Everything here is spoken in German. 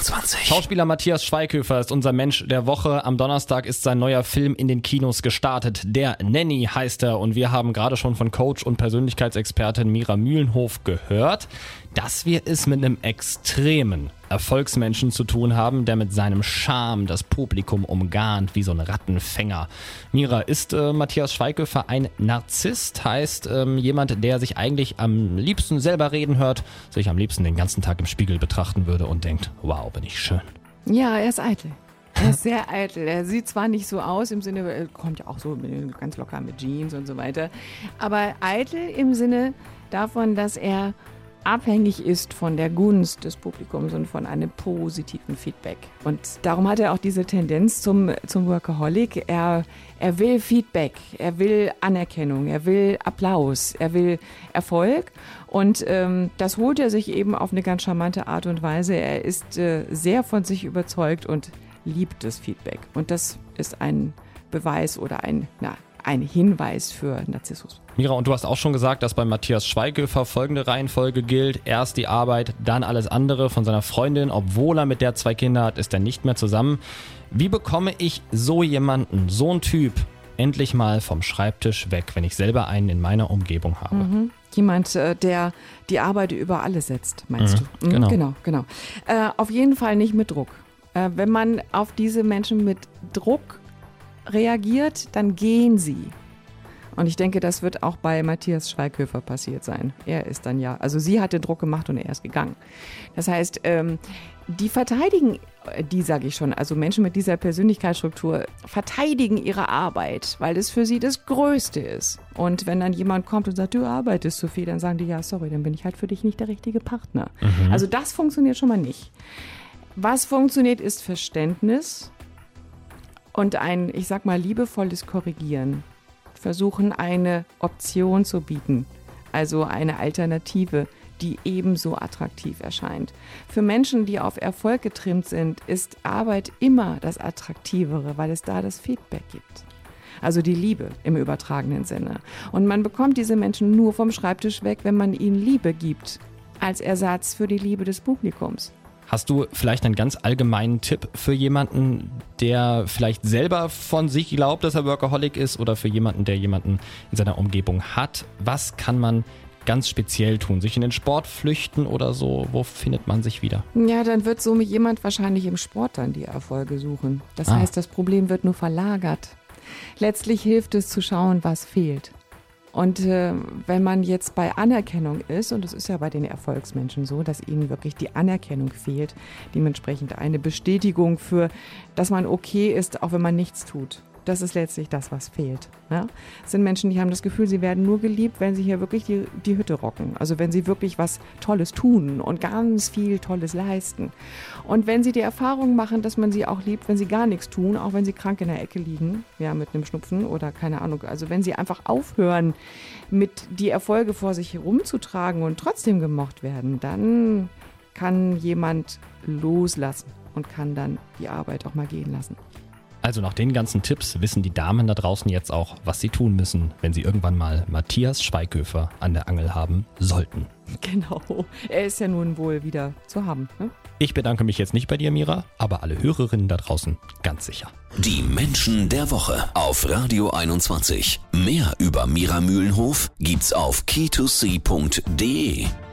21. Schauspieler Matthias Schweighöfer ist unser Mensch der Woche. Am Donnerstag ist sein neuer Film in den Kinos gestartet. Der Nanny heißt er. Und wir haben gerade schon von Coach und Persönlichkeitsexpertin Mira Mühlenhof gehört, dass wir es mit einem extremen Erfolgsmenschen zu tun haben, der mit seinem Charme das Publikum umgarnt wie so ein Rattenfänger. Mira, ist Matthias Schweighöfer ein Narzisst? Heißt jemand, der sich eigentlich am liebsten selber reden hört, sich am liebsten den ganzen Tag im Spiegel betrachten würde und denkt, wow, bin ich schön. Ja, er ist eitel. Er ist sehr eitel. Er sieht zwar nicht so aus, im Sinne, er kommt ja auch so ganz locker mit Jeans und so weiter, aber eitel im Sinne davon, dass er abhängig ist von der Gunst des Publikums und von einem positiven Feedback. Und darum hat er auch diese Tendenz zum Workaholic. Er will Feedback, er will Anerkennung, er will Applaus, er will Erfolg. Und das holt er sich eben auf eine ganz charmante Art und Weise. Er ist sehr von sich überzeugt und liebt das Feedback. Und das ist ein Beweis oder ein Hinweis für Narzissmus. Mira, und du hast auch schon gesagt, dass bei Matthias Schweighöfer folgende Reihenfolge gilt. Erst die Arbeit, dann alles andere. Von seiner Freundin, obwohl er mit der 2 Kinder hat, ist er nicht mehr zusammen. Wie bekomme ich so jemanden, so einen Typ, endlich mal vom Schreibtisch weg, wenn ich selber einen in meiner Umgebung habe? Jemand, der die Arbeit über alles setzt, meinst du? Genau. Genau. Auf jeden Fall nicht mit Druck. Wenn man auf diese Menschen mit Druck reagiert, dann gehen sie. Und ich denke, das wird auch bei Matthias Schweighöfer passiert sein. Er ist dann sie hat den Druck gemacht und er ist gegangen. Das heißt, die verteidigen, also Menschen mit dieser Persönlichkeitsstruktur verteidigen ihre Arbeit, weil es für sie das Größte ist. Und wenn dann jemand kommt und sagt, du arbeitest zu viel, dann sagen die, ja, sorry, dann bin ich halt für dich nicht der richtige Partner. Also das funktioniert schon mal nicht. Was funktioniert, ist Verständnis und ein, ich sag mal, liebevolles Korrigieren. Versuchen, eine Option zu bieten, also eine Alternative, die ebenso attraktiv erscheint. Für Menschen, die auf Erfolg getrimmt sind, ist Arbeit immer das Attraktivere, weil es da das Feedback gibt. Also die Liebe im übertragenen Sinne. Und man bekommt diese Menschen nur vom Schreibtisch weg, wenn man ihnen Liebe gibt, als Ersatz für die Liebe des Publikums. Hast du vielleicht einen ganz allgemeinen Tipp für jemanden, der vielleicht selber von sich glaubt, dass er Workaholic ist, oder für jemanden, der jemanden in seiner Umgebung hat? Was kann man ganz speziell tun? Sich in den Sport flüchten oder so? Wo findet man sich wieder? Ja, dann wird so jemand wahrscheinlich im Sport dann die Erfolge suchen. Das heißt, das Problem wird nur verlagert. Letztlich hilft es zu schauen, was fehlt. Und wenn man jetzt bei Anerkennung ist, und das ist ja bei den Erfolgsmenschen so, dass ihnen wirklich die Anerkennung fehlt, dementsprechend eine Bestätigung für, dass man okay ist, auch wenn man nichts tut. Das ist letztlich das, was fehlt. Ja? Es sind Menschen, die haben das Gefühl, sie werden nur geliebt, wenn sie hier wirklich die Hütte rocken. Also wenn sie wirklich was Tolles tun und ganz viel Tolles leisten. Und wenn sie die Erfahrung machen, dass man sie auch liebt, wenn sie gar nichts tun, auch wenn sie krank in der Ecke liegen, ja, mit einem Schnupfen oder keine Ahnung. Also wenn sie einfach aufhören, mit die Erfolge vor sich herumzutragen und trotzdem gemocht werden, dann kann jemand loslassen und kann dann die Arbeit auch mal gehen lassen. Also nach den ganzen Tipps wissen die Damen da draußen jetzt auch, was sie tun müssen, wenn sie irgendwann mal Matthias Schweighöfer an der Angel haben sollten. Genau, er ist ja nun wohl wieder zu haben. Ne? Ich bedanke mich jetzt nicht bei dir, Mira, aber alle Hörerinnen da draußen ganz sicher. Die Menschen der Woche auf Radio 21. Mehr über Mira Mühlenhof gibt's auf key2c.de.